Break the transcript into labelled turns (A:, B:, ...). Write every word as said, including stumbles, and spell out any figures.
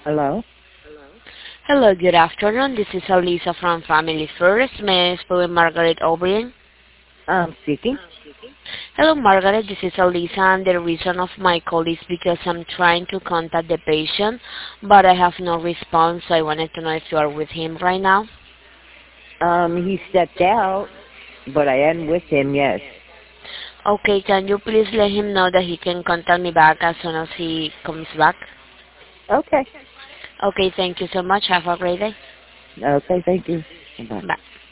A: Hello?
B: Hello, good afternoon. This is Alisa from Family First. May I speak with Margaret O'Brien?
A: Um, speaking.
B: Hello, Margaret. This is Alisa, and the reason of my call is because I'm trying to contact the patient, but I have no response, so I wanted to know if you are with him right now.
A: Um, he stepped out, but I am with him, yes.
B: Okay, can you please let him know that he can contact me back as soon as he comes back?
A: Okay.
B: Okay, thank you so much. Have a great day.
A: Okay, thank you. Bye.
B: Bye.